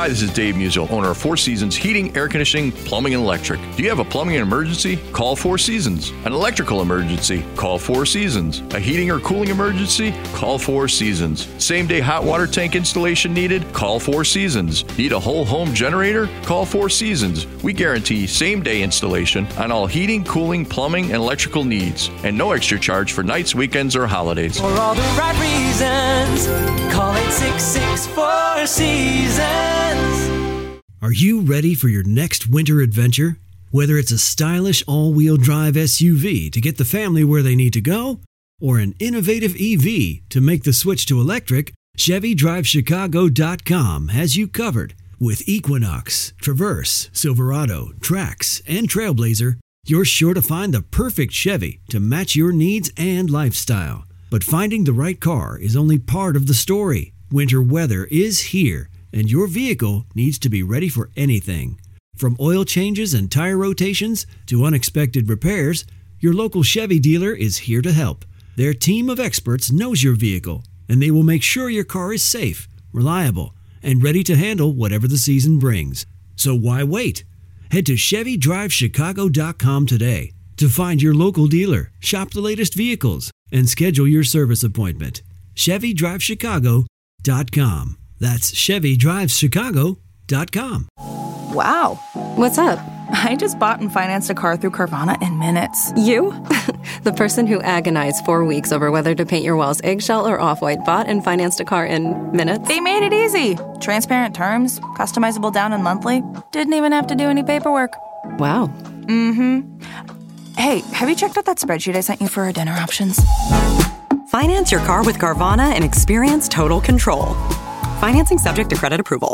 Hi, this is Dave Musial, owner of Four Seasons Heating, Air Conditioning, Plumbing, and Electric. Do you have a plumbing emergency? Call Four Seasons. An electrical emergency? Call Four Seasons. A heating or cooling emergency? Call Four Seasons. Same-day hot water tank installation needed? Call Four Seasons. Need a whole home generator? Call Four Seasons. We guarantee same-day installation on all heating, cooling, plumbing, and electrical needs. And no extra charge for nights, weekends, or holidays. For all the right reasons, call 866-4 Seasons. Are you ready for your next winter adventure? Whether it's a stylish all-wheel drive SUV to get the family where they need to go, or an innovative EV to make the switch to electric, ChevyDriveChicago.com has you covered. With Equinox, Traverse, Silverado, Trax, and Trailblazer, you're sure to find the perfect Chevy to match your needs and lifestyle. But finding the right car is only part of the story. Winter weather is here, and your vehicle needs to be ready for anything. From oil changes and tire rotations to unexpected repairs, your local Chevy dealer is here to help. Their team of experts knows your vehicle, and they will make sure your car is safe, reliable, and ready to handle whatever the season brings. So why wait? Head to ChevyDriveChicago.com today to find your local dealer, shop the latest vehicles, and schedule your service appointment. ChevyDriveChicago.com. That's ChevyDriveChicago.com. Wow. What's up? I just bought and financed a car through Carvana in minutes. You? The person who agonized 4 weeks over whether to paint your walls eggshell or off-white bought and financed a car in minutes? They made it easy. Transparent terms, customizable down and monthly. Didn't even have to do any paperwork. Wow. Mm-hmm. Hey, have you checked out that spreadsheet I sent you for our dinner options? Finance your car with Carvana and experience total control. Financing subject to credit approval.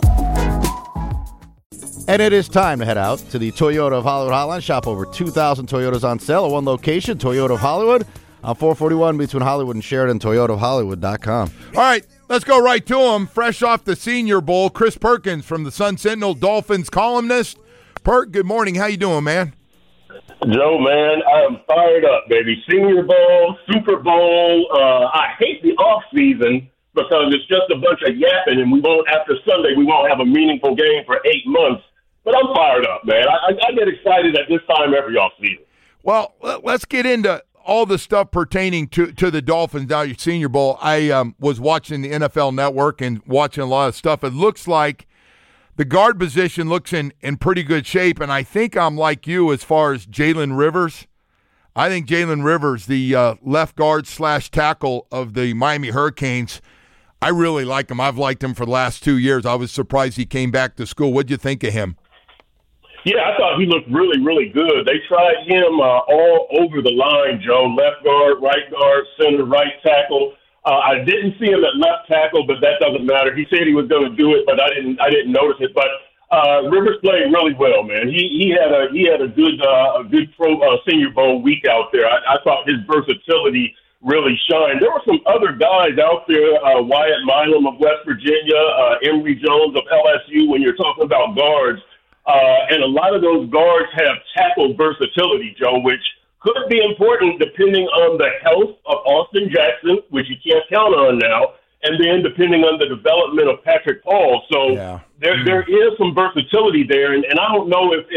And it is time to head out to the Toyota of Hollywood hotline. Shop over 2,000 Toyotas on sale at one location, Toyota of Hollywood, on 441 between Hollywood and Sheridan, ToyotaofHollywood.com. All right, let's go right to him. Fresh off the Senior Bowl, Chris Perkins from the Sun Sentinel, Dolphins columnist. Perk, good morning. How you doing, man? Joe, man, I'm fired up, baby. Senior Bowl, Super Bowl. I hate the off season because it's just a bunch of yapping, and after Sunday we won't have a meaningful game for 8 months. But I'm fired up, man. I get excited at this time every offseason. Well, let's get into all the stuff pertaining to the Dolphins now, your Senior Bowl. I was watching the NFL Network and watching a lot of stuff. It looks like the guard position looks in pretty good shape, and I think I'm like you as far as Jalen Rivers. I think Jalen Rivers, the left guard / tackle of the Miami Hurricanes, I really like him. I've liked him for the last 2 years. I was surprised he came back to school. What'd you think of him? Yeah, I thought he looked really, really good. They tried him all over the line, Joe. Left guard, right guard, center, right tackle. I didn't see him at left tackle, but that doesn't matter. He said he was going to do it, but I didn't notice it. But Rivers played really well, man. He had a good pro Senior Bowl week out there. I thought his versatility really shined. There were some other guys out there, Wyatt Milam of West Virginia, Emory Jones of LSU. When you're talking about guards. And a lot of those guards have tackle versatility, Joe, which could be important depending on the health of Austin Jackson, which you can't count on now, and then depending on the development of Patrick Paul. So there is some versatility there, and I don't know if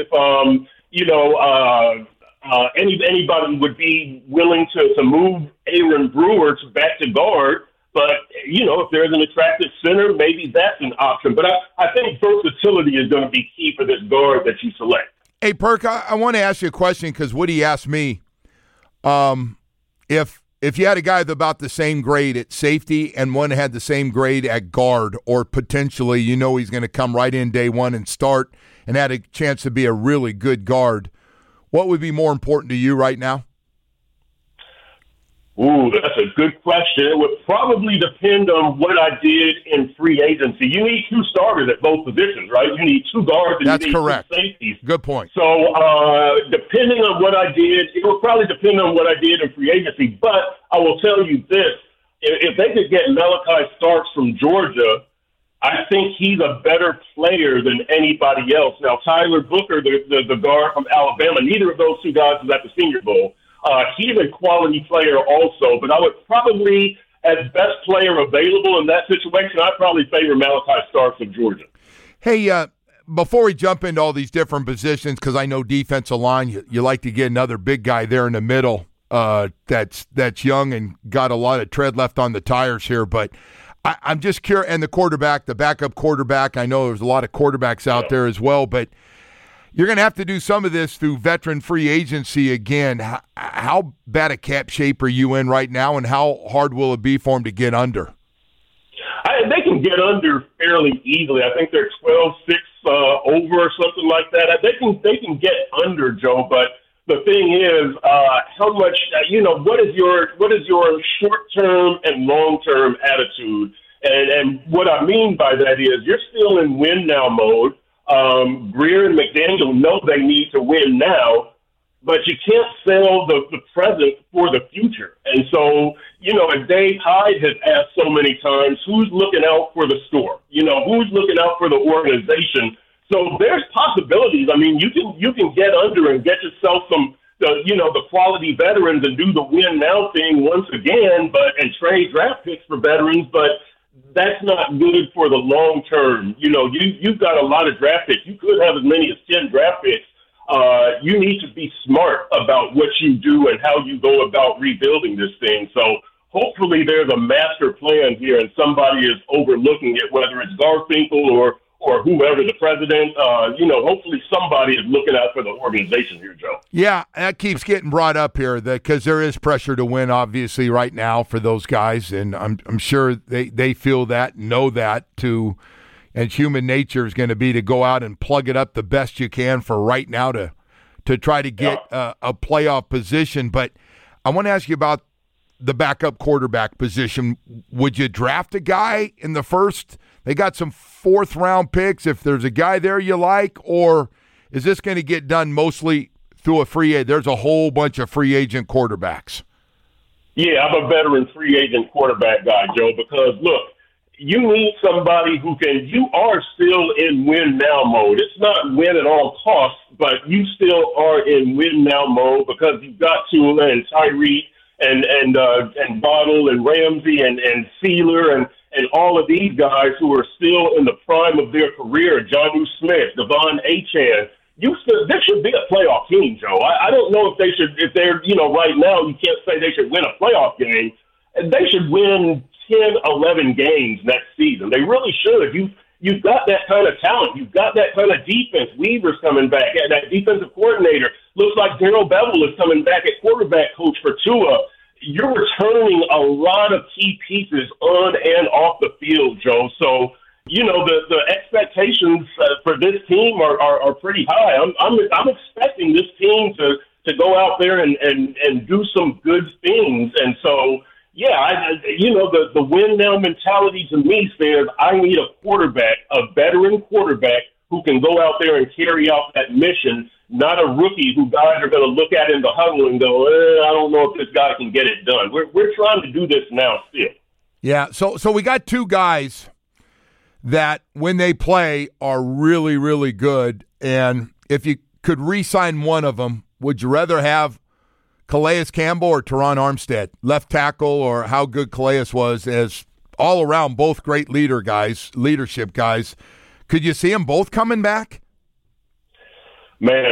anybody would be willing to move Aaron Brewer back to guard. But, if there's an attractive center, maybe that's an option. But I think versatility is going to be key for this guard that you select. Hey, Perk, I want to ask you a question because Woody asked me if you had a guy with about the same grade at safety and one had the same grade at guard, or potentially he's going to come right in day one and start and had a chance to be a really good guard, what would be more important to you right now? Ooh, that's a good question. It would probably depend on what I did in free agency. You need two starters at both positions, right? You need two guards and that's you need correct. Two safeties. Good point. So depending on what I did, it would probably depend on what I did in free agency. But I will tell you this. If they could get Malachi Starks from Georgia, I think he's a better player than anybody else. Now, Tyler Booker, the guard from Alabama, neither of those two guys was at the Senior Bowl. He's a quality player also, but I would probably, as best player available in that situation, I'd probably favor Malachi Starks of Georgia. Hey, before we jump into all these different positions, because I know defensive line, you like to get another big guy there in the middle that's young and got a lot of tread left on the tires here. But I'm just curious, and the quarterback, the backup quarterback, I know there's a lot of quarterbacks out there as well, but you're going to have to do some of this through veteran free agency again. How bad a cap shape are you in right now, and how hard will it be for them to get under? They can get under fairly easily. I think they're 12-6 over or something like that. They can get under, Joe. But the thing is, how much? What is your short-term and long-term attitude? And what I mean by that is, you're still in win now mode. Greer and McDaniel know they need to win now, but you can't sell the present for the future. And so, as Dave Hyde has asked so many times, who's looking out for the store? Who's looking out for the organization? So there's possibilities. I mean, you can get under and get yourself some, the quality veterans and do the win now thing once again, and trade draft picks for veterans, but that's not good for the long term. You've got a lot of draft picks. You could have as many as 10 draft picks. You need to be smart about what you do and how you go about rebuilding this thing. So hopefully there's a master plan here and somebody is overlooking it, whether it's Garfinkel or whoever, the president. Hopefully somebody is looking out for the organization here, Joe. Yeah, that keeps getting brought up here because there is pressure to win, obviously, right now for those guys, and I'm sure they feel that, know that too. And human nature is going to be to go out and plug it up the best you can for right now to try to get a playoff position. But I want to ask you about the backup quarterback position. Would you draft a guy in the first? They got some fourth-round picks. If there's a guy there you like, or is this going to get done mostly through a free agent? There's a whole bunch of free agent quarterbacks. Yeah, I'm a veteran free agent quarterback guy, Joe, because, look, you need somebody who you are still in win now mode. It's not win at all costs, but you still are in win now mode because you've got Tua and Tyreek and Bottle and Ramsey and Sealer and all of these guys who are still in the prime of their career, Jonnu Smith, Devon Achane. This should be a playoff team, Joe. I don't know if they're, right now you can't say they should win a playoff game. They should win 10, 11 games next season. They really should. You've got that kind of talent. You've got that kind of defense. Weaver's coming back. That defensive coordinator. Looks like Darrell Bevel is coming back at quarterback coach for Tua. You're returning a lot of key pieces on and off the field, Joe. So, the expectations for this team are pretty high. I'm expecting this team to go out there and do some good things. And so, the win now mentality to me says I need a quarterback, a veteran quarterback who can go out there and carry out that mission, not a rookie who guys are going to look at in the huddle and go, I don't know if this guy can get it done. We're trying to do this now still. Yeah, so we got two guys that when they play are really, really good. And if you could re-sign one of them, would you rather have Calais Campbell or Teron Armstead, left tackle, or how good Calais was as all around both great leadership guys? Could you see them both coming back? Man,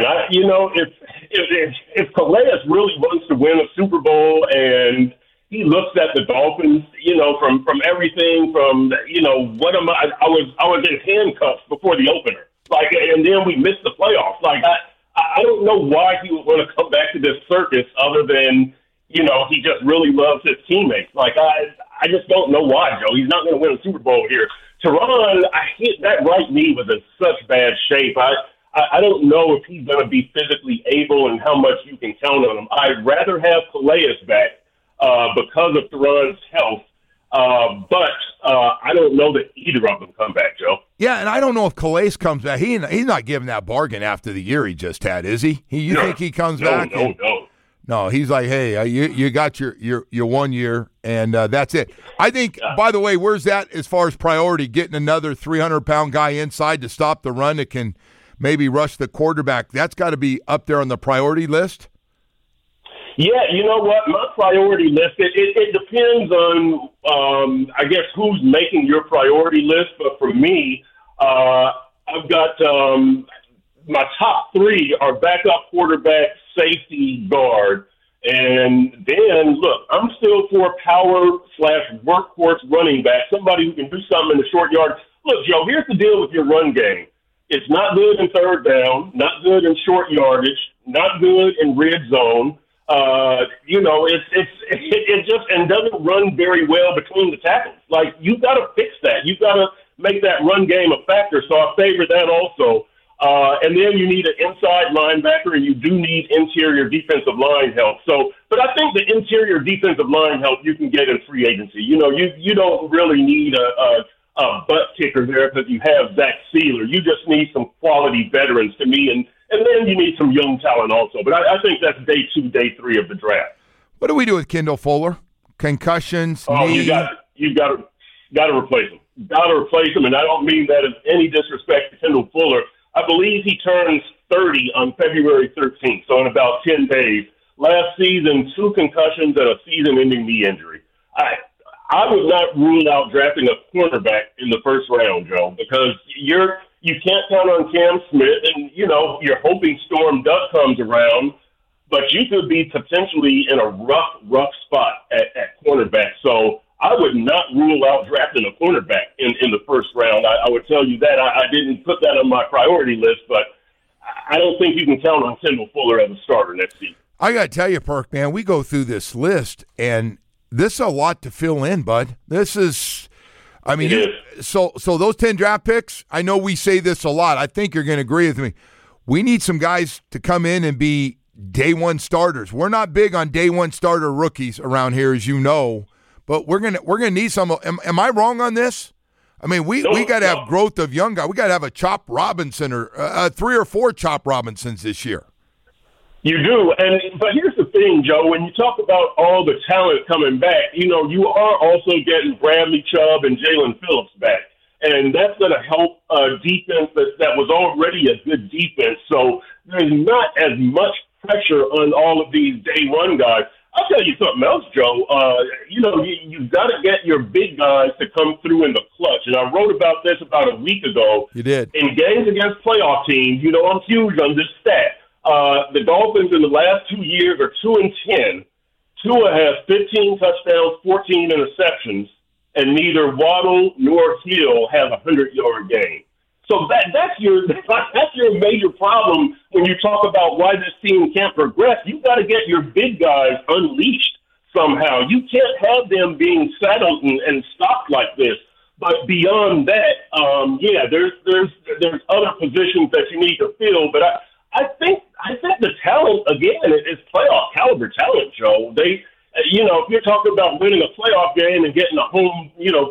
if Calais really wants to win a Super Bowl and he looks at the Dolphins, from everything from, what am I was in handcuffs before the opener, and then we missed the playoffs. I don't know why he would want to come back to this circus other than, he just really loves his teammates. I just don't know why, Joe. He's not going to win a Super Bowl here. Teron, that right knee was in such bad shape. I don't know if he's going to be physically able and how much you can count on him. I'd rather have Calais back because of Teron's health. But I don't know that either of them come back, Joe. Yeah, and I don't know if Calais comes back. He's not giving that bargain after the year he just had, is he? You think he comes back? No. No, he's like, hey, you got your 1 year, and that's it. I think, by the way, where's that as far as priority? Getting another 300-pound guy inside to stop the run that can maybe rush the quarterback. That's got to be up there on the priority list? Yeah, you know what? My priority list, it depends on, I guess, who's making your priority list. But for me, I got my top three are backup quarterback, safety, guard. And then, look, I'm still for power/workhorse running back, somebody who can do something in the short yard. Look, Joe, here's the deal with your run game. It's not good in third down, not good in short yardage, not good in red zone. It just doesn't run very well between the tackles. Like, you've got to fix that. You've got to make that run game a factor. So I favor that also. And then you need an inside linebacker, and you do need interior defensive line help. But I think the interior defensive line help you can get in free agency. You don't really need a butt kicker there because you have Zach Sealer. You just need some quality veterans to me, and then you need some young talent also. But I think that's day 2, day 3 of the draft. What do we do with Kendall Fuller? Concussions, knee? You got to replace him. Got to replace him, and I don't mean that as any disrespect to Kendall Fuller. I believe he turns 30 on February 13th, so in about 10 days. Last season, 2 concussions and a season-ending knee injury. I would not rule out drafting a cornerback in the first round, Joe, because you can't count on Cam Smith, and you're hoping Storm Duck comes around, but you could be potentially in a rough spot at cornerback. So I would not rule out drafting a cornerback in the first round. I would tell you that. I didn't put that on my priority list, but I don't think you can count on Kendall Fuller as a starter next season. I got to tell you, Perk, man, we go through this list, and this is a lot to fill in, bud. This is – I mean, so those 10 draft picks, I know we say this a lot. I think you're going to agree with me. We need some guys to come in and be day one starters. We're not big on day one starter rookies around here, as you know. But we're gonna need some. Am I wrong on this? I mean, we got to have growth of young guys. We got to have a Chop Robinson or 3 or 4 Chop Robinsons this year. You do, but here's the thing, Joe. When you talk about all the talent coming back, you are also getting Bradley Chubb and Jalen Phillips back, and that's going to help a defense that was already a good defense. So there's not as much pressure on all of these day one guys. I'll tell you something else, Joe. You've got to get your big guys to come through in the clutch. And I wrote about this about a week ago. You did. In games against playoff teams, I'm huge on this stat. The Dolphins in the last 2 years are 2-10. Tua has 15 touchdowns, 14 interceptions, and neither Waddle nor Hill have a 100-yard game. So that's your major problem when you talk about why this team can't progress. You've got to get your big guys unleashed somehow. You can't have them being saddled and stopped like this. But beyond that, there's other positions that you need to fill. But I think the talent again is playoff caliber talent, Joe. If you're talking about winning a playoff game and getting a home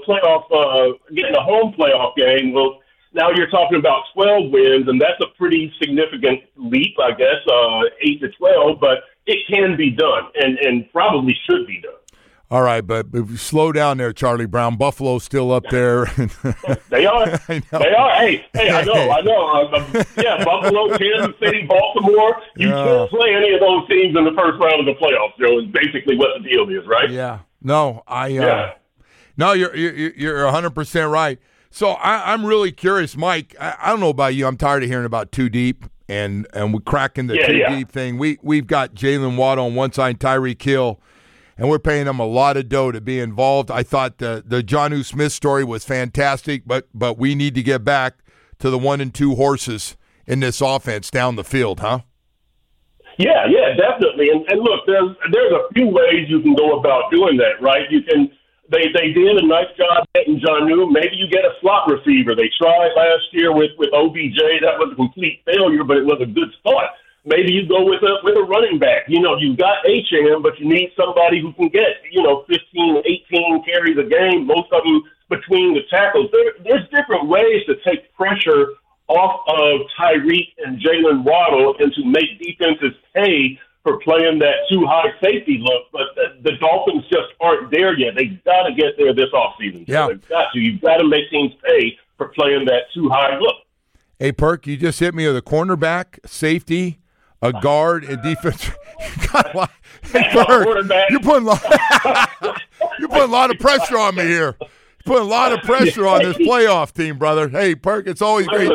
playoff game, well. Now you're talking about 12 wins, and that's a pretty significant leap, I guess, 8 to 12, but it can be done and probably should be done. All right, but slow down there, Charlie Brown. Buffalo's still up there. They are. They are. Hey, I know. Buffalo, Kansas City, Baltimore. You can't play any of those teams in the first round of the playoffs, Joe, is basically what the deal is, right? Yeah. No, you're 100% right. So I'm really curious, Mike. I don't know about you. I'm tired of hearing about too deep and we're cracking the too deep thing. We've got Jalen Waddle on one side, Tyreek Hill, and we're paying them a lot of dough to be involved. I thought the Jonnu Smith story was fantastic, but we need to get back to the 1 and 2 horses in this offense down the field, huh? Yeah, definitely. And look, there's a few ways you can go about doing that, right? You can. They did a nice job getting Jonnu. Maybe you get a slot receiver. They tried last year with OBJ. That was a complete failure, but it was a good start. Maybe you go with a running back. You've got HM, but you need somebody who can get 15, 18 carries a game. Most of them between the tackles. There's different ways to take pressure off of Tyreek and Jalen Waddle and to make defenses pay for playing that too high safety look, but the Dolphins just aren't there yet. They've got to get there this offseason. Yeah. They've got to. You've got to make teams pay for playing that too high look. Hey, Perk, you just hit me with a cornerback, safety, a guard, and defense. You got a lot. Hey, Perk, you're putting a lot of pressure on me here. You're putting a lot of pressure on this playoff team, brother. Hey, Perk, it's always great.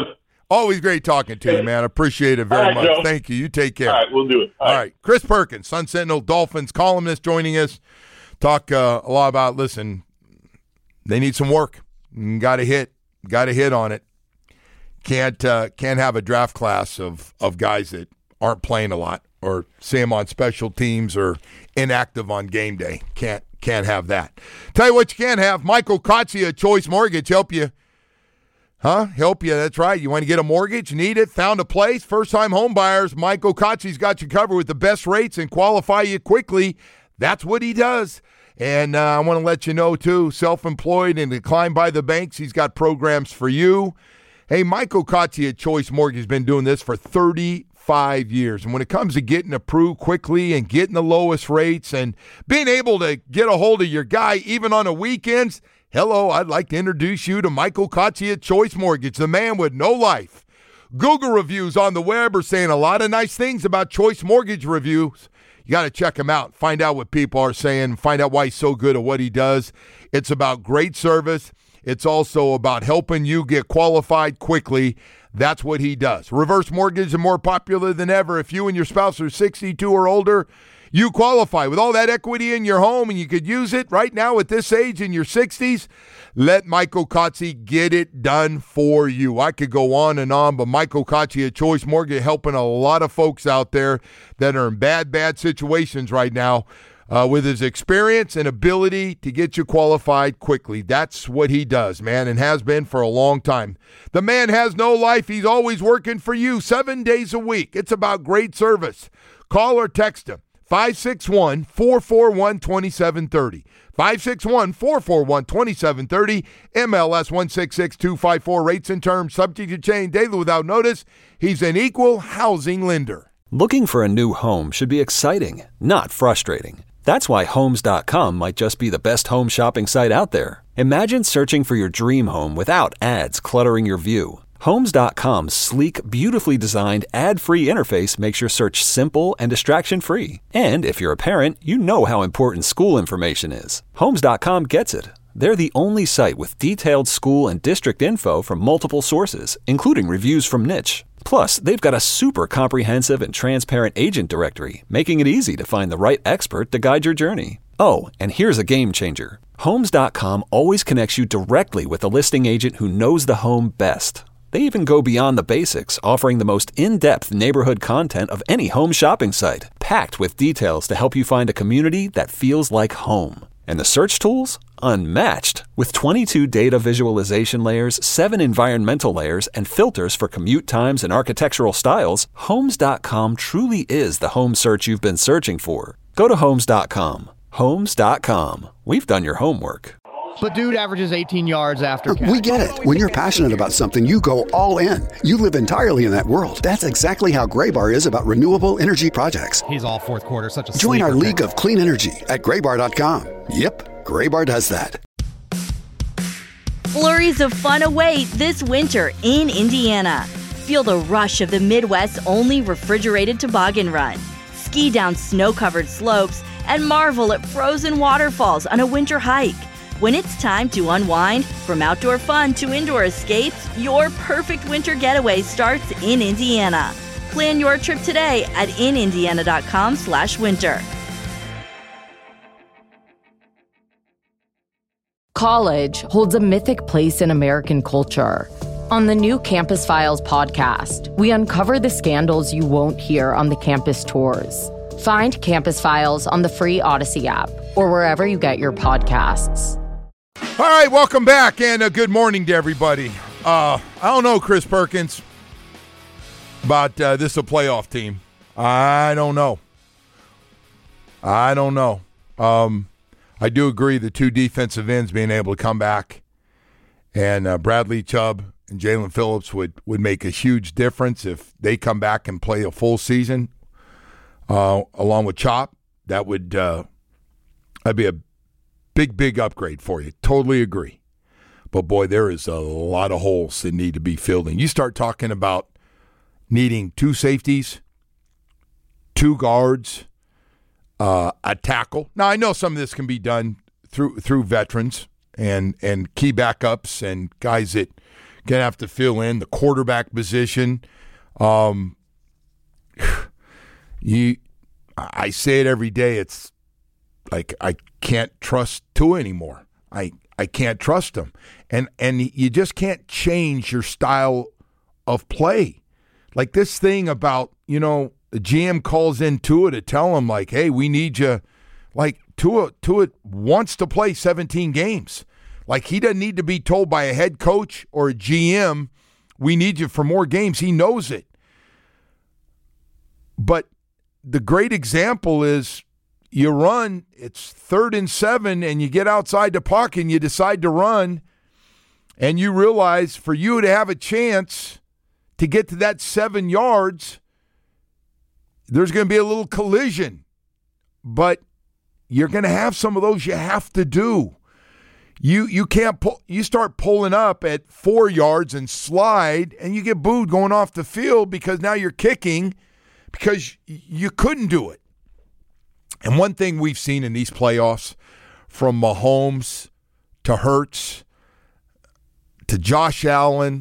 Always great talking to you, man. I appreciate it very much. Joe. Thank you. You take care. All right, we'll do it. All right. Chris Perkins, Sun Sentinel Dolphins columnist, joining us. Talk a lot about, listen, they need some work. Got to hit on it. Can't have a draft class of guys that aren't playing a lot or see them on special teams or inactive on game day. Can't have that. Tell you what you can't have. Michael Kotze at Choice Mortgage help you. Help you. That's right. You want to get a mortgage? Need it? Found a place? First-time home buyers, Michael Kotze's got you covered with the best rates and qualify you quickly. That's what he does. And I want to let you know, too, self-employed and declined by the banks, he's got programs for you. Hey, Michael Kotze at Choice Mortgage has been doing this for 35 years. And when it comes to getting approved quickly and getting the lowest rates and being able to get a hold of your guy even on the weekends, hello, I'd like to introduce you to Michael Kotze at Choice Mortgage, the man with no life. Google reviews on the web are saying a lot of nice things about Choice Mortgage reviews. You got to check him out, find out what people are saying, find out why he's so good at what he does. It's about great service. It's also about helping you get qualified quickly. That's what he does. Reverse mortgage is more popular than ever. If you and your spouse are 62 or older, you qualify with all that equity in your home, and you could use it right now at this age in your 60s. Let Michael Kotze get it done for you. I could go on and on, but Michael Kotze at Choice Mortgage helping a lot of folks out there that are in bad situations right now with his experience and ability to get you qualified quickly. That's what he does, man, and has been for a long time. The man has no life. He's always working for you 7 days a week. It's about great service. Call or text him. 561-441-2730. 561-441-2730. MLS 166254. Rates and terms subject to change daily without notice. He's an equal housing lender. Looking for a new home should be exciting, not frustrating. That's why Homes.com might just be the best home shopping site out there. Imagine searching for your dream home without ads cluttering your view. Homes.com's sleek, beautifully designed, ad-free interface makes your search simple and distraction-free. And if you're a parent, you know how important school information is. Homes.com gets it. They're the only site with detailed school and district info from multiple sources, including reviews from Niche. Plus, they've got a super comprehensive and transparent agent directory, making it easy to find the right expert to guide your journey. Oh, and here's a game changer. Homes.com always connects you directly with the listing agent who knows the home best. They even go beyond the basics, offering the most in-depth neighborhood content of any home shopping site, packed with details to help you find a community that feels like home. And the search tools? Unmatched. With 22 data visualization layers, 7 environmental layers, and filters for commute times and architectural styles, Homes.com truly is the home search you've been searching for. Go to Homes.com. Homes.com. We've done your homework. But dude averages 18 yards after catch. We get it. When you're passionate about something, you go all in. You live entirely in that world. That's exactly how Graybar is about renewable energy projects. He's all fourth quarter, such a Join our league of clean energy at Graybar.com. Yep, Graybar does that. Flurries of fun await this winter in Indiana. Feel the rush of the Midwest's only refrigerated toboggan run. Ski down snow-covered slopes and marvel at frozen waterfalls on a winter hike. When it's time to unwind, from outdoor fun to indoor escapes, your perfect winter getaway starts in Indiana. Plan your trip today at inindiana.com/winter. College holds a mythic place in American culture. On the new Campus Files podcast, we uncover the scandals you won't hear on the campus tours. Find Campus Files on the free Odyssey app or wherever you get your podcasts. All right, welcome back, and good morning to everybody. I don't know, Chris Perkins, about this a playoff team. I don't know. I do agree the two defensive ends being able to come back, and Bradley Chubb and Jalen Phillips would make a huge difference if they come back and play a full season along with Chop. That'd be a big upgrade for you. Totally agree. But, boy, there is a lot of holes that need to be filled in. You start talking about needing 2 safeties, 2 guards, a tackle. Now, I know some of this can be done through veterans and key backups and guys that going to have to fill in the quarterback position. I say it every day. It's like I can't trust Tua anymore. I can't trust him. And you just can't change your style of play. Like this thing about, the GM calls in Tua to tell him, like, hey, we need you. Like, Tua wants to play 17 games. Like, he doesn't need to be told by a head coach or a GM, we need you for more games. He knows it. But the great example is you run, it's 3rd and 7, and you get outside the pocket and you decide to run, and you realize for you to have a chance to get to that 7 yards, there's going to be a little collision. But you're going to have some of those you have to do. You can't pull. You start pulling up at 4 yards and slide, and you get booed going off the field because now you're kicking because you couldn't do it. And one thing we've seen in these playoffs, from Mahomes to Hurts to Josh Allen,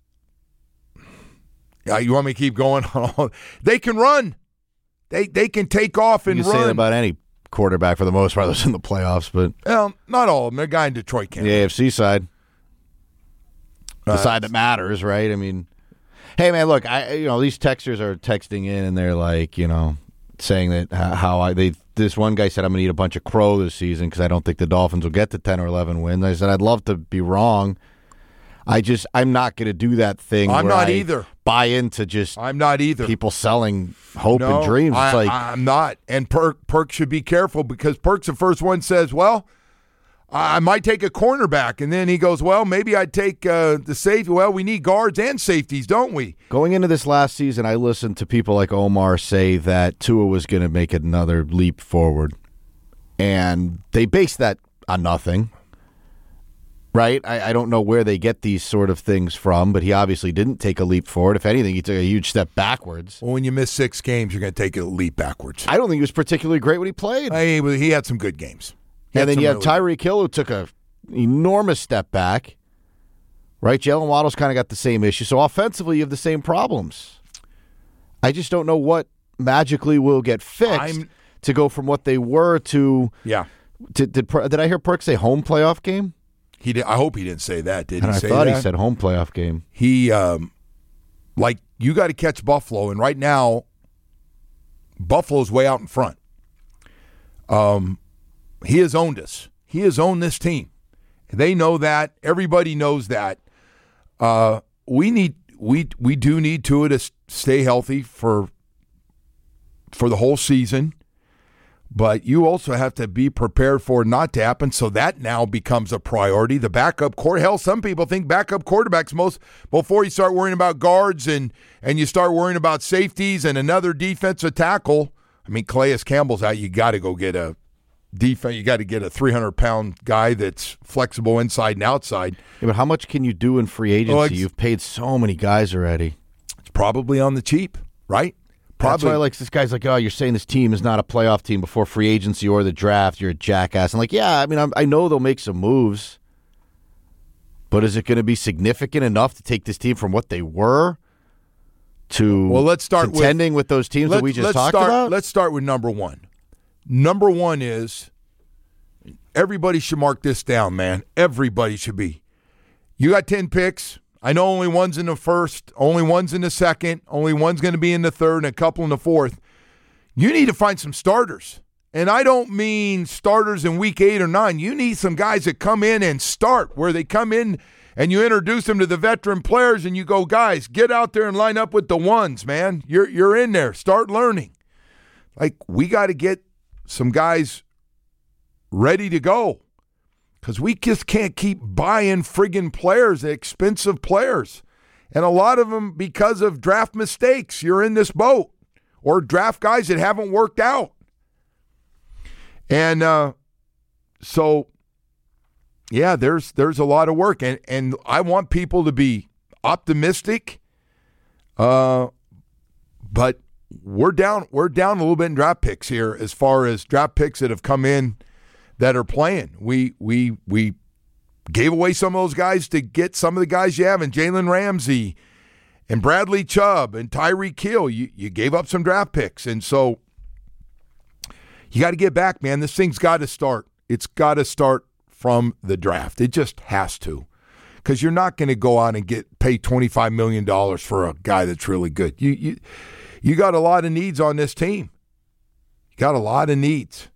you want me to keep going? They can run. They can take off and you run. You say that about any quarterback for the most part that's in the playoffs, but well, not all of them. The guy in Detroit can't. The AFC side, the side that matters, right? I mean, hey man, look, these texters are texting in and they're like, saying that this one guy said I'm going to eat a bunch of crow this season because I don't think the Dolphins will get to 10 or 11 wins. I said I'd love to be wrong. I'm not going to do that thing. I'm not either. Buy into I'm not either. People selling hope and dreams. It's I'm not. And Perk should be careful because Perk's the first one says, well, I might take a cornerback. And then he goes, well, maybe I'd take the safety. Well, we need guards and safeties, don't we? Going into this last season, I listened to people like Omar say that Tua was going to make another leap forward. And they based that on nothing. Right? I don't know where they get these sort of things from, but he obviously didn't take a leap forward. If anything, he took a huge step backwards. Well, when you miss 6 games, you're going to take a leap backwards. I don't think he was particularly great when he played. He had some good games. And then you had Tyreek Hill, who took an enormous step back. Right? Jalen Waddle's kind of got the same issue. So offensively, you have the same problems. I just don't know what magically will get fixed to go from what they were to... Yeah. Did I hear Perk say home playoff game? He did. I hope he didn't say that. Did he say that? I thought he said home playoff game. He, you got to catch Buffalo, and right now, Buffalo's way out in front. He has owned us. He has owned this team. They know that. Everybody knows that. We do need Tua to stay healthy for the whole season. But you also have to be prepared for it not to happen, so that now becomes a priority. The backup quarterback, hell, some people think backup quarterbacks before you start worrying about guards and you start worrying about safeties and another defensive tackle. I mean, Calais Campbell's out. You got to go get a defense. You got to get a 300-pound guy that's flexible inside and outside. Yeah, but how much can you do in free agency? You've paid so many guys already. It's probably on the cheap, right? Probably. That's why this guy's like, oh, you're saying this team is not a playoff team before free agency or the draft. You're a jackass. I'm like, yeah, I mean, I know they'll make some moves, but is it going to be significant enough to take this team from what they were to let's start contending with those teams that we just talked about? Let's start with number one. Number one is everybody should mark this down, man. Everybody should be. You got 10 picks. I know only one's in the first, only one's in the second, only one's going to be in the third, and a couple in the fourth. You need to find some starters. And I don't mean starters in week 8 or 9. You need some guys that come in and start, where they come in and you introduce them to the veteran players and you go, guys, get out there and line up with the ones, man. You're in there. Start learning. Like, we got to get some guys ready to go. Because we just can't keep buying friggin' players, expensive players. And a lot of them, because of draft mistakes, you're in this boat. Or draft guys that haven't worked out. And so, yeah, there's a lot of work. And I want people to be optimistic. But we're down a little bit in draft picks here as far as draft picks that have come in that are playing. We gave away some of those guys to get some of the guys you have, and Jalen Ramsey and Bradley Chubb and Tyreek Hill. You gave up some draft picks, and so you got to get back, man. This thing's got to start. It's got to start from the draft. It just has to, because you're not going to go out and pay $25 million for a guy that's really good. You got a lot of needs on this team. You got a lot of needs.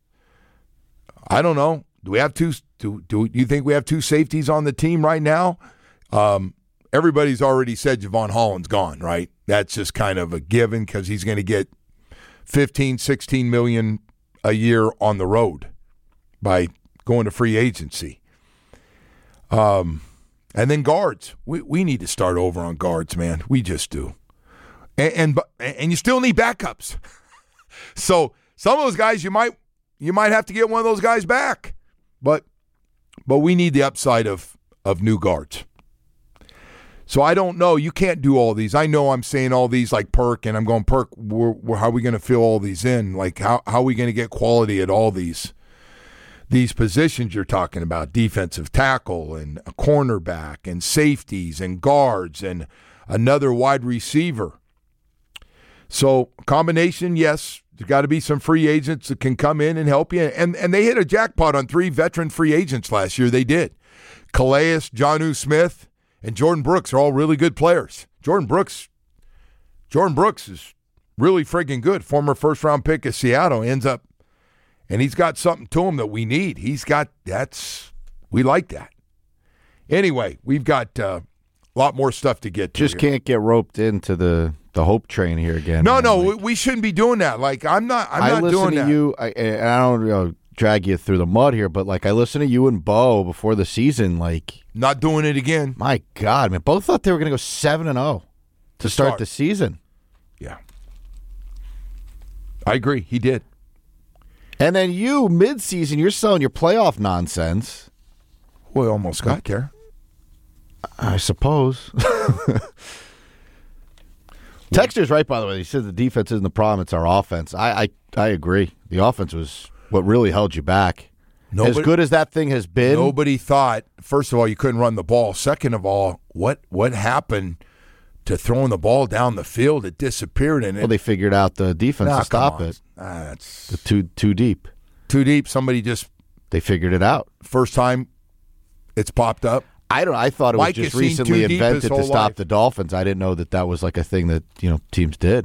I don't know. Do we have two? Do you think we have two safeties on the team right now? Everybody's already said Javon Holland's gone, right? That's just kind of a given because he's going to get $15, $16 million a year on the road by going to free agency. And then guards. We need to start over on guards, man. We just do. And you still need backups. So some of those guys you might have to get one of those guys back. But we need the upside of new guards. So I don't know. You can't do all these. I know I'm saying all these like Perk, and I'm going, Perk, how are we going to fill all these in? Like, how are we going to get quality at all these positions you're talking about? Defensive tackle and a cornerback and safeties and guards and another wide receiver. So combination, yes, there's got to be some free agents that can come in and help you. And they hit a jackpot on 3 veteran free agents last year. They did. Calais, Jonnu Smith, and Jordan Brooks are all really good players. Jordan Brooks is really friggin' good. Former first-round pick of Seattle ends up, and he's got something to him that we need. We like that. Anyway, we've got a lot more stuff to get to. Just can't get roped into the hope train here again. No, we shouldn't be doing that. Like, I'm not doing that. I listen to you, and I don't drag you through the mud here, but like I listened to you and Bo before the season, like not doing it again. My God, man, both thought they were going to go 7-0 to start the season. Yeah, I agree. He did. And then you, mid-season, you're selling your playoff nonsense. We almost got there, I suppose. Texter's right, by the way. He said the defense isn't the problem; it's our offense. I agree. The offense was what really held you back. As good as that thing has been. Nobody thought, first of all, you couldn't run the ball. Second of all, what happened to throwing the ball down the field? It disappeared. And they figured out the defense to stop it. That's too deep. Too deep. Somebody they figured it out. First time it's popped up. I thought it was just recently invented to stop the Dolphins. I didn't know that was like a thing that teams did.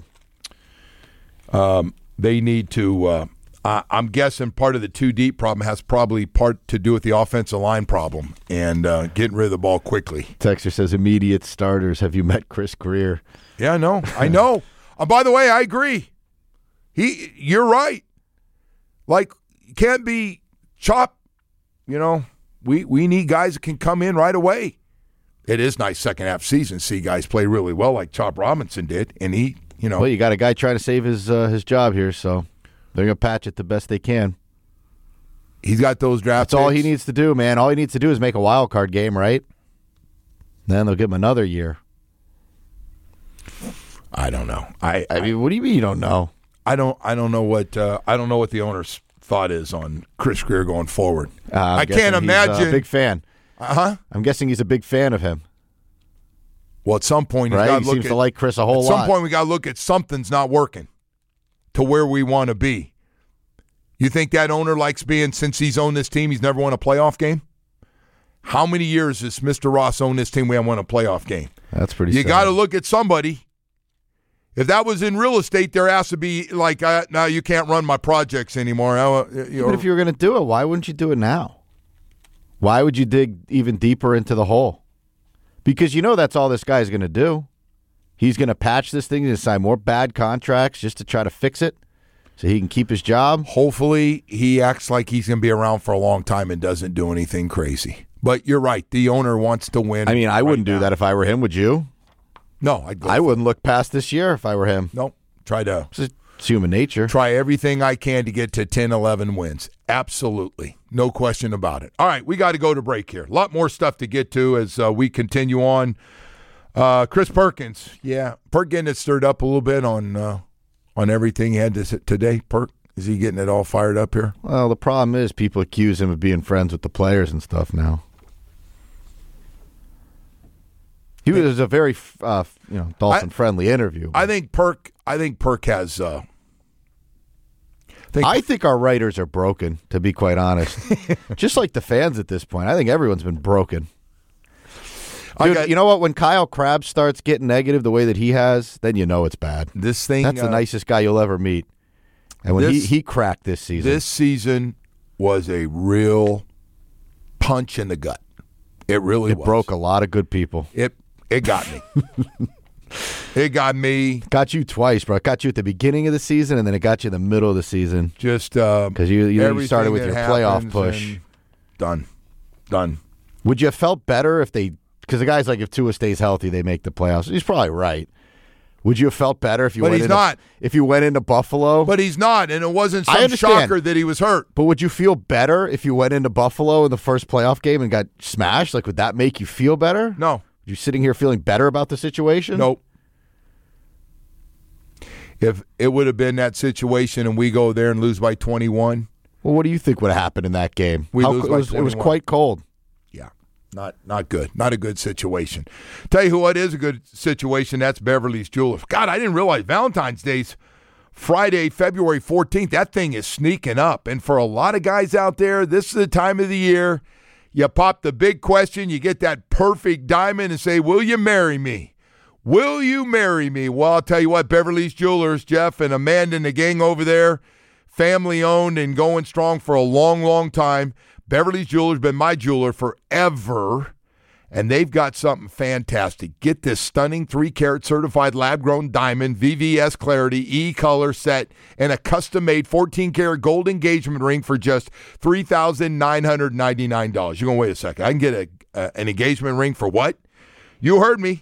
They need to. I'm guessing part of the too deep problem has probably part to do with the offensive line problem and getting rid of the ball quickly. Texter says immediate starters. Have you met Chris Greer? Yeah, I know. By the way, I agree. You're right. Like, you can't be chopped. We need guys that can come in right away. It is nice second half season. See guys play really well like Chop Robinson did, and he. Well, you got a guy trying to save his job here, so. They're going to patch it the best they can. He's got those draft That's all he needs to do, man. All he needs to do is make a wild card game, right? Then they'll give him another year. I don't know. I mean, what do you mean you don't know? I don't know what the owner's thought is on Chris Greer going forward. I can't imagine. He's a big fan. I'm guessing he's a big fan of him. Well, at some point, he seems to like Chris a whole lot. At some point, we got to look at something's not working to where we want to be. You think that owner likes being, since he's owned this team, he's never won a playoff game? How many years has Mr. Ross owned this team we haven't won a playoff game? That's pretty You got to look at somebody. If that was in real estate, there has to be like, now you can't run my projects anymore. But if you were going to do it, why wouldn't you do it now? Why would you dig even deeper into the hole? Because that's all this guy's going to do. He's going to patch this thing and sign more bad contracts just to try to fix it so he can keep his job. Hopefully he acts like he's going to be around for a long time and doesn't do anything crazy. But you're right. The owner wants to win. I mean, I wouldn't do that if I were him, would you? No. I wouldn't look past this year if I were him. No. It's human nature. Try everything I can to get to 10, 11 wins. Absolutely. No question about it. All right, we got to go to break here. A lot more stuff to get to as we continue on. Chris Perkins, Perk getting it stirred up a little bit on everything he had today. Perk, is he getting it all fired up here? Well, the problem is people accuse him of being friends with the players and stuff now. He was a very Dolphin-friendly interview. I think Perk has. I think our writers are broken, to be quite honest. Just like the fans at this point. I think everyone's been broken. Dude, you know what? When Kyle Krabs starts getting negative the way that he has, then you know it's bad. That's the nicest guy you'll ever meet. And when he cracked this season. This season was a real punch in the gut. It really was. It broke a lot of good people. It got me. It got me. Got you twice, bro. It got you at the beginning of the season, and then it got you in the middle of the season. Just because you started with your playoff push. Done. Would you have felt better if they? Because the guy's like, if Tua stays healthy, they make the playoffs. He's probably right. Would you have felt better if you? But he's not. If you went into Buffalo, but he's not, and it wasn't some shocker that he was hurt. But would you feel better if you went into Buffalo in the first playoff game and got smashed? Like, would that make you feel better? No. You sitting here feeling better about the situation? Nope. If it would have been that situation and we go there and lose by 21. Well, what do you think would have happened in that game? It was quite cold. Yeah. Not good. Not a good situation. Tell you what is a good situation, that's Beverly's Jewelers. God, I didn't realize Valentine's Day's Friday, February 14th. That thing is sneaking up. And for a lot of guys out there, this is the time of the year. You pop the big question, you get that perfect diamond and say, will you marry me? Will you marry me? Well, I'll tell you what, Beverly's Jewelers, Jeff and Amanda and the gang over there, family owned and going strong for a long, long time. Beverly's Jewelers been my jeweler forever, and they've got something fantastic. Get this stunning 3-carat certified lab-grown diamond, VVS Clarity, E-color set, and a custom-made 14-karat gold engagement ring for just $3,999. You're going to wait a second. I can get an engagement ring for what? You heard me,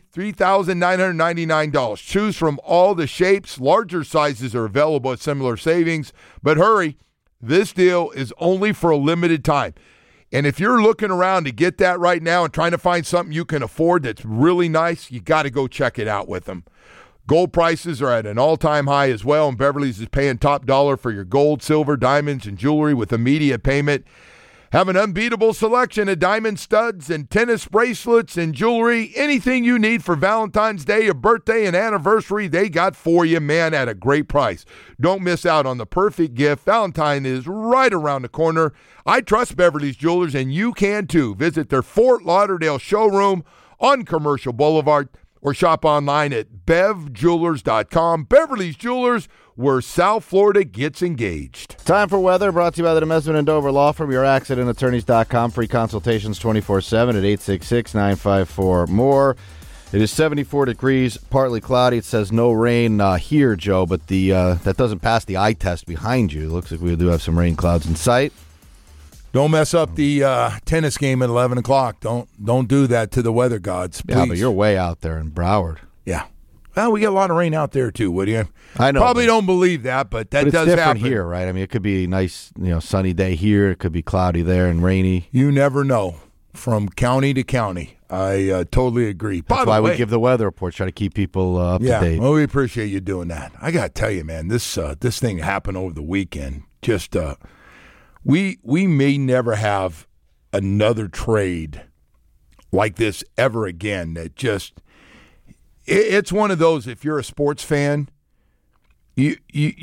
$3,999. Choose from all the shapes. Larger sizes are available at similar savings, but hurry. This deal is only for a limited time. And if you're looking around to get that right now and trying to find something you can afford that's really nice, you got to go check it out with them. Gold prices are at an all-time high as well, and Beverly's is paying top dollar for your gold, silver, diamonds, and jewelry with immediate payment. Have an unbeatable selection of diamond studs and tennis bracelets and jewelry. Anything you need for Valentine's Day, your birthday, and anniversary, they got for you, man, at a great price. Don't miss out on the perfect gift. Valentine is right around the corner. I trust Beverly's Jewelers, and you can too. Visit their Fort Lauderdale showroom on Commercial Boulevard or shop online at bevjewelers.com. Beverly's Jewelers, where South Florida gets engaged. Time for weather, brought to you by the Demesman & Dover Law Firm, youraccidentattorneys.com. Free consultations 24/7 at 866-954-MORE. It is 74 degrees, partly cloudy. It says no rain here, Joe, but that doesn't pass the eye test behind you. It looks like we do have some rain clouds in sight. Don't mess up the tennis game at 11 o'clock. Don't do that to the weather gods, please. Yeah, but you're way out there in Broward. Yeah. Well, we get a lot of rain out there, too, would you? I know. Probably don't believe that, but that does different happen. Here, right? I mean, it could be a nice, sunny day here. It could be cloudy there and rainy. You never know from county to county. I totally agree. That's why we give the weather reports, try to keep people up to date. Well, we appreciate you doing that. I got to tell you, man, this thing happened over the weekend. Just we may never have another trade like this ever again. That just it's one of those. If you're a sports fan, you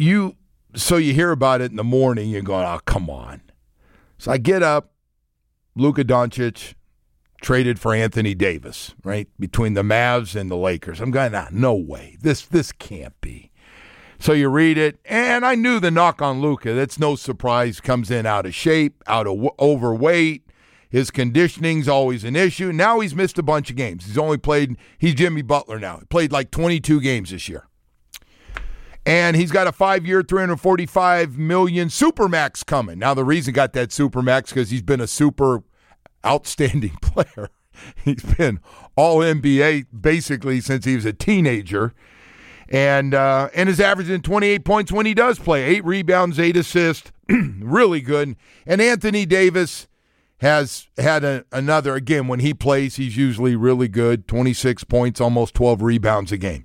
hear about it in the morning. You're going, oh, come on. So I get up. Luka Doncic traded for Anthony Davis, right, between the Mavs and the Lakers. I'm going, no way. This can't be. So you read it, and I knew the knock on Luka. That's no surprise. Comes in out of shape, out of overweight. His conditioning's always an issue. Now he's missed a bunch of games. He's Jimmy Butler now. He played like 22 games this year. And he's got a 5-year, $345 million Supermax coming. Now, the reason he got that Supermax because he's been a super outstanding player. He's been all NBA basically since he was a teenager. And is averaging 28 points when he does play. 8 rebounds, 8 assists. Really good. And Anthony Davis has had another, again, when he plays, he's usually really good. 26 points, almost 12 rebounds a game.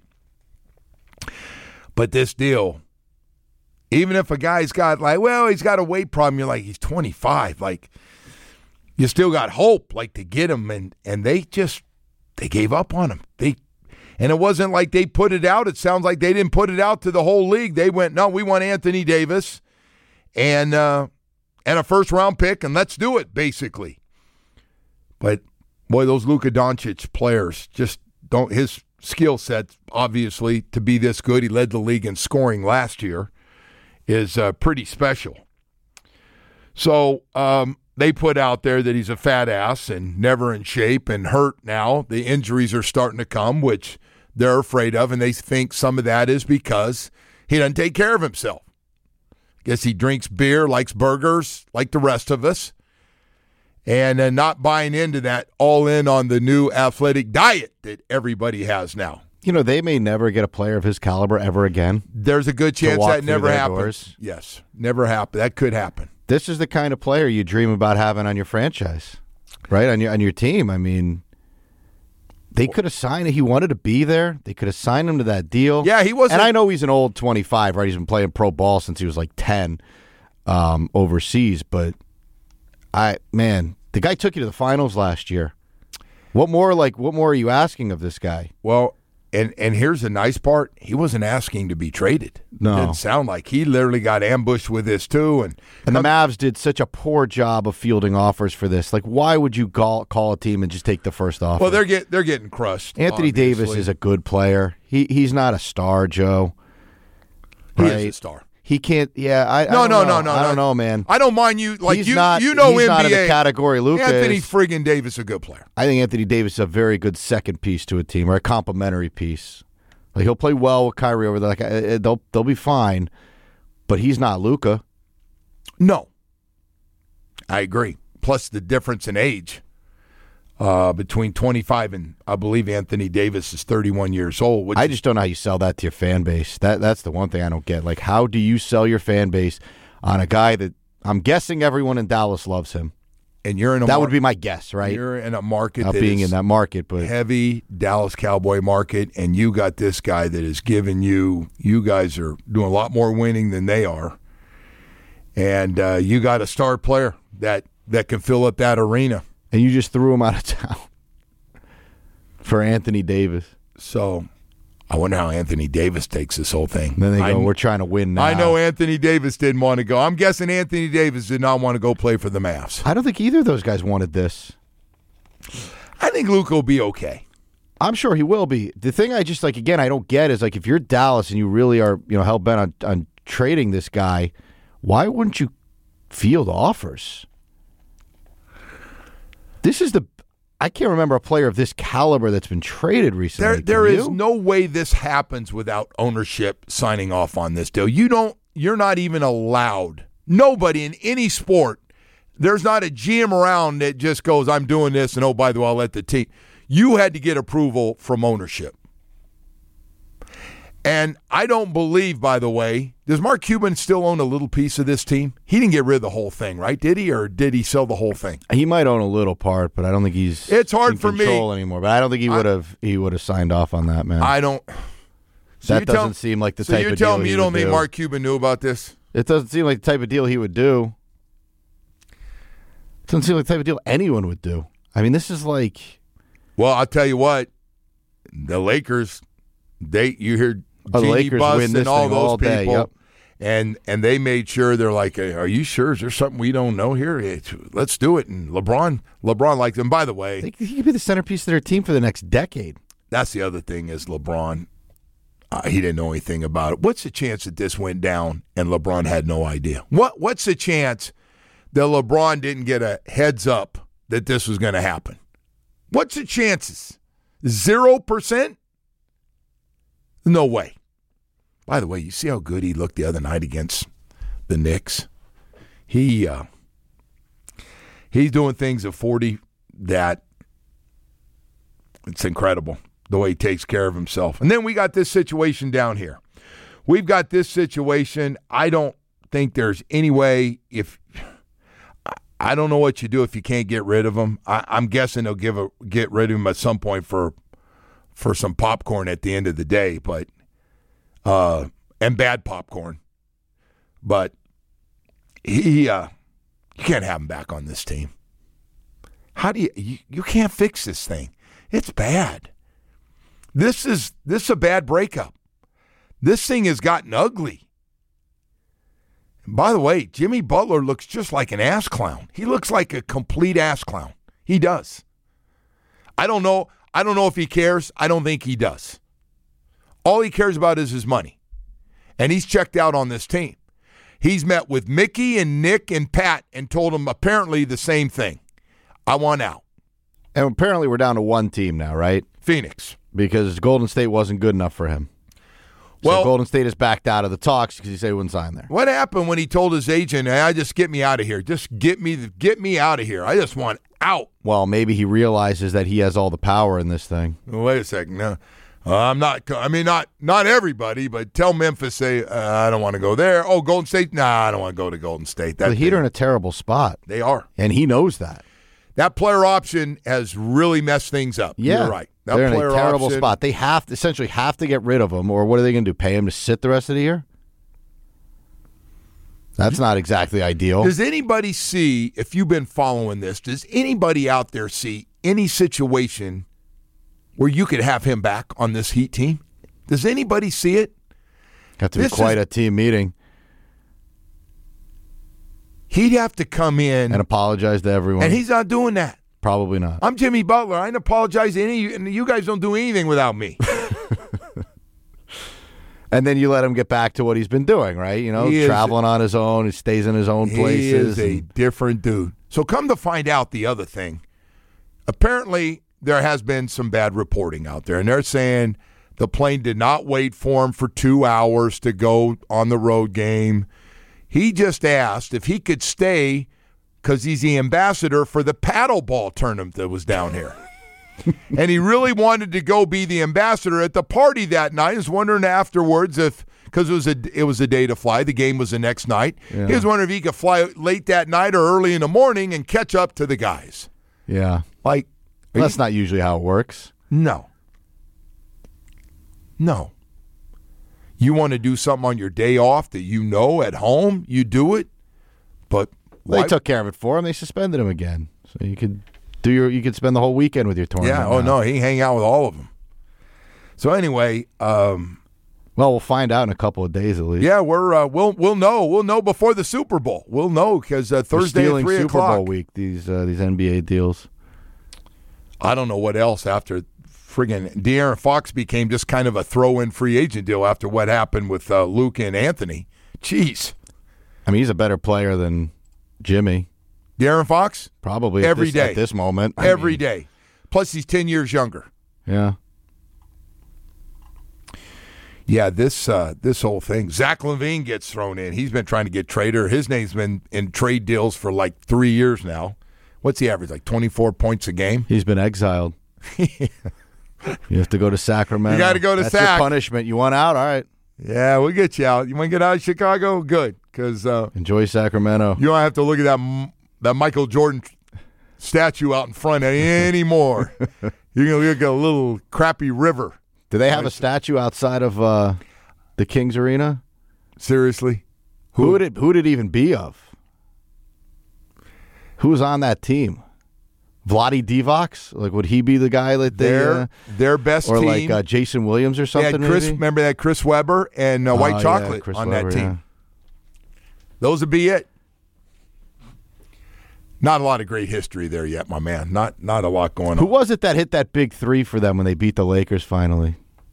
But this deal, even if a guy's got he's got a weight problem, you're like, he's 25. Like, you still got hope, to get him. And they just they gave up on him. And it wasn't like they put it out. It sounds like they didn't put it out to the whole league. They went, no, we want Anthony Davis and a first-round pick, and let's do it, basically. But, boy, those Luka Doncic players just don't – his skill set, obviously, to be this good, he led the league in scoring last year, is pretty special. So they put out there that he's a fat ass and never in shape and hurt now. The injuries are starting to come, which they're afraid of, and they think some of that is because he doesn't take care of himself. Guess he drinks beer, likes burgers, like the rest of us, and not buying into that all in on the new athletic diet that everybody has now. You know, they may never get a player of his caliber ever again. There's a good chance that never happens. Yes, never happen. That could happen. This is the kind of player you dream about having on your franchise, right? On your team. I mean, they could have signed. He wanted to be there. They could have signed him to that deal. Yeah, he wasn't. And I know he's an old 25, right? He's been playing pro ball since he was like 10 overseas. But the guy took you to the finals last year. What more are you asking of this guy? Well, and here's the nice part. He wasn't asking to be traded. No. It didn't sound like. He literally got ambushed with this, too. And the Mavs did such a poor job of fielding offers for this. Like, why would you call a team and just take the first offer? Well, they're getting crushed. Anthony Davis is a good player. He's not a star, Joe. Right? He is a star. He can't. Yeah, I don't know, man. I don't mind you. Like he's you not, you know, he's NBA not in the category Luka Anthony is. friggin' Davis is a good player. I think Anthony Davis is a very good second piece to a team, or a complementary piece. Like, he'll play well with Kyrie over there. Like, they'll be fine, but he's not Luka. No, I agree. Plus the difference in age between 25 and I believe Anthony Davis is 31 years old. I just don't know how you sell that to your fan base. That's the one thing I don't get. Like, how do you sell your fan base on a guy that I'm guessing everyone in Dallas loves him? And you're in that would be my guess, right? You're in a market not that being is in that market, but heavy Dallas Cowboy market, and you got this guy that is giving you. You guys are doing a lot more winning than they are, and you got a star player that can fill up that arena. And you just threw him out of town for Anthony Davis. So I wonder how Anthony Davis takes this whole thing. And then they go, we're trying to win now. I know Anthony Davis didn't want to go. I'm guessing Anthony Davis did not want to go play for the Mavs. I don't think either of those guys wanted this. I think Luka will be okay. I'm sure he will be. The thing I just, like, again, I don't get is, like, if you're Dallas and you really are, hell-bent on trading this guy, why wouldn't you field offers? This is I can't remember a player of this caliber that's been traded recently. There is no way this happens without ownership signing off on this deal. You're not even allowed. Nobody in any sport, there's not a GM around that just goes, I'm doing this, and oh, by the way, I'll let the team. You had to get approval from ownership. And I don't believe, by the way, does Mark Cuban still own a little piece of this team? He didn't get rid of the whole thing, right? Did he, or did he sell the whole thing? He might own a little part, but I don't think he's it's hard in for control me anymore. But I don't think he would have signed off on that, man. I don't. That doesn't seem like the type of deal. So you're telling me you don't think Mark Cuban knew about this? It doesn't seem like the type of deal he would do. It doesn't seem like the type of deal anyone would do. I mean, this is like. Well, I'll tell you what, the Lakers, you hear Genie Bus and all those people, yep. and they made sure they're like, are you sure? Is there something we don't know here? Let's do it. And LeBron likes them. By the way, he could be the centerpiece of their team for the next decade. That's the other thing is LeBron. He didn't know anything about it. What's the chance that this went down and LeBron had no idea? What's the chance that LeBron didn't get a heads up that this was going to happen? What's the chances? 0%? No way. By the way, you see how good he looked the other night against the Knicks? He's doing things at 40 that it's incredible, the way he takes care of himself. And then we got this situation down here. We've got this situation. I don't think there's any way I don't know what you do if you can't get rid of him. I'm guessing they'll get rid of him at some point for some popcorn at the end of the day, but and bad popcorn. But you can't have him back on this team. How do you can't fix this thing. It's bad. This is a bad breakup. This thing has gotten ugly. And by the way, Jimmy Butler looks just like an ass clown. He looks like a complete ass clown. He does. I don't know if he cares. I don't think he does. All he cares about is his money. And he's checked out on this team. He's met with Mickey and Nick and Pat and told them apparently the same thing. I want out. And apparently we're down to one team now, right? Phoenix. Because Golden State wasn't good enough for him. So Well, Golden State has backed out of the talks because he said he wouldn't sign there. What happened when he told his agent, "Hey, just get me out of here. Just get me out of here. I just want out." Well, maybe he realizes that he has all the power in this thing. Wait a second. No, I'm not. I mean, not everybody, but tell Memphis, say, I don't want to go there. Oh, Golden State? Nah, I don't want to go to Golden State. The Heat are in a terrible spot. They are. And he knows that. That player option has really messed things up. Yeah. You're right. That They're in player a terrible option, spot. They essentially have to get rid of him, or what are they going to do, pay him to sit the rest of the year? That's not exactly ideal. Does anybody see, if you've been following this, does anybody out there see any situation where you could have him back on this Heat team? Does anybody see it? Got to be quite a team meeting. He'd have to come in and apologize to everyone. And he's not doing that. Probably not. I'm Jimmy Butler. I don't apologize to any of you, and you guys don't do anything without me. And then you let him get back to what he's been doing, right? You know, traveling on his own. He stays in his own places. He is a different dude. So come to find out the other thing. Apparently, there has been some bad reporting out there, and they're saying the plane did not wait for him for 2 hours to go on the road game. He just asked if he could stay because he's the ambassador for the paddleball tournament that was down here. And he really wanted to go be the ambassador at the party that night. He was wondering afterwards if, because it was a day to fly, the game was the next night. Yeah. He was wondering if he could fly late that night or early in the morning and catch up to the guys. Yeah. Like, that's not usually how it works. No. You want to do something on your day off that you know at home, you do it. But they took care of it for him. They suspended him again, so you could spend the whole weekend with your tournament. Yeah. Oh no, he hang out with all of them. So anyway, well, we'll find out in a couple of days at least. Yeah, we'll know. We'll know before the Super Bowl. We'll know because Thursday at 3 Super o'clock. Bowl week. These NBA deals. I don't know what else after. Friggin' De'Aaron Fox became just kind of a throw-in free agent deal after what happened with Luke and Anthony. Jeez. I mean, he's a better player than Jimmy. De'Aaron Fox? Probably every day. At this moment. Every day. Plus, he's 10 years younger. Yeah. Yeah, this whole thing. Zach LaVine gets thrown in. He's been trying to get traded. His name's been in trade deals for like 3 years now. What's he average, like 24 points a game? He's been exiled. You have to go to Sacramento. You got to go to That's Sac. your punishment. You want out? All right. Yeah, we'll get you out. You want to get out of Chicago? Good, because enjoy Sacramento. You don't have to look at that Michael Jordan statue out in front anymore. You're gonna look at a little crappy river. Do they have a statue outside of the Kings Arena? Seriously, who would it even be of? Who's on that team? Vlade Divac? Like, would he be the guy that their best or team? Or like Jason Williams or something? Remember that Chris Webber and White Chocolate on Webber, that team? Yeah. Those would be it. Not a lot of great history there yet, my man. Not a lot going on. Who was it that hit that big three for them when they beat the Lakers finally?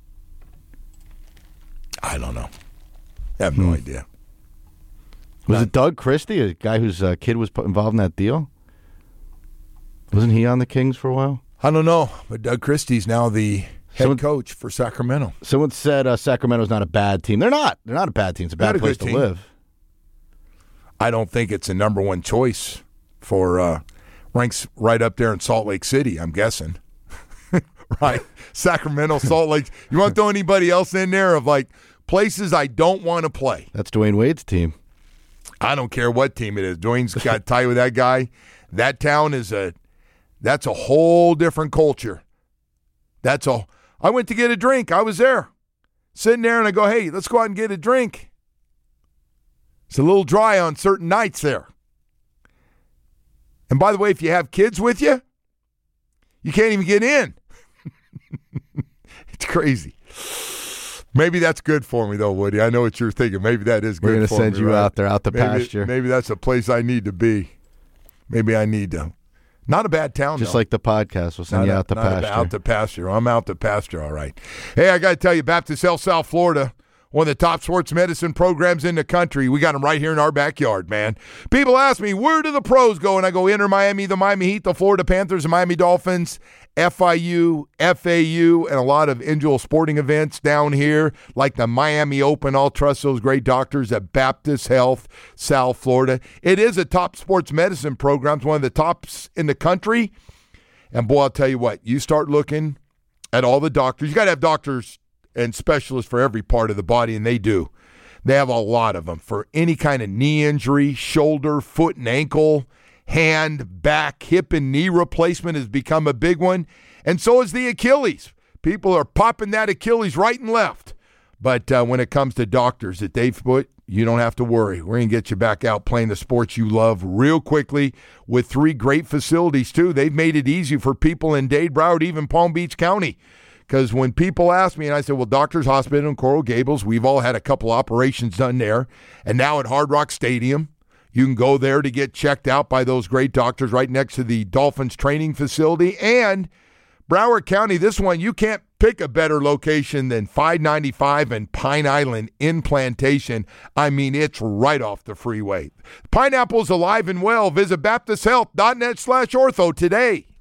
I don't know. I have no idea. Was it Doug Christie, a guy whose kid was involved in that deal? Wasn't he on the Kings for a while? I don't know, but Doug Christie's now the head coach for Sacramento. Someone said Sacramento's not a bad team. They're not. They're not a bad team. It's a bad place to live. I don't think it's a number one choice for ranks right up there in Salt Lake City, I'm guessing. Right. Sacramento, Salt Lake. You want to throw anybody else in there of like places I don't want to play? That's Dwayne Wade's team. I don't care what team it is. Dwayne's got tied with that guy. That town that's a whole different culture. I went to get a drink. I was there. Sitting there and I go, hey, let's go out and get a drink. It's a little dry on certain nights there. And by the way, if you have kids with you, you can't even get in. It's crazy. Maybe that's good for me, though, Woody. I know what you're thinking. Maybe that is good for me. We're going to send you right? out there, out the pasture. Maybe that's a place I need to be. Maybe I need to. Not a bad town, Just though. like the podcast. We'll send you out the pasture. Out the pasture. I'm out the pasture, all right. Hey, I got to tell you, Baptist Health South Florida, one of the top sports medicine programs in the country. We got them right here in our backyard, man. People ask me, where do the pros go? And I go, Inter Miami, the Miami Heat, the Florida Panthers, the Miami Dolphins, FIU, FAU, and a lot of individual sporting events down here, like the Miami Open. I'll trust those great doctors at Baptist Health South Florida. It is a top sports medicine program. It's one of the tops in the country. And, boy, I'll tell you what, you start looking at all the doctors. You got to have doctors and specialists for every part of the body, and they do. They have a lot of them for any kind of knee injury, shoulder, foot and ankle, hand, back, hip, and knee replacement has become a big one. And so is the Achilles. People are popping that Achilles right and left. But when it comes to doctors that they've put, you don't have to worry. We're going to get you back out playing the sports you love real quickly with 3 great facilities, too. They've made it easy for people in Dade, Broward, even Palm Beach County. Because when people ask me, and I said, well, Doctors Hospital in Coral Gables, we've all had a couple operations done there. And now at Hard Rock Stadium, you can go there to get checked out by those great doctors right next to the Dolphins training facility. And Broward County, this one, you can't pick a better location than 595 and Pine Island in Plantation. I mean, it's right off the freeway. Pineapple's alive and well. Visit BaptistHealth.net/ortho today.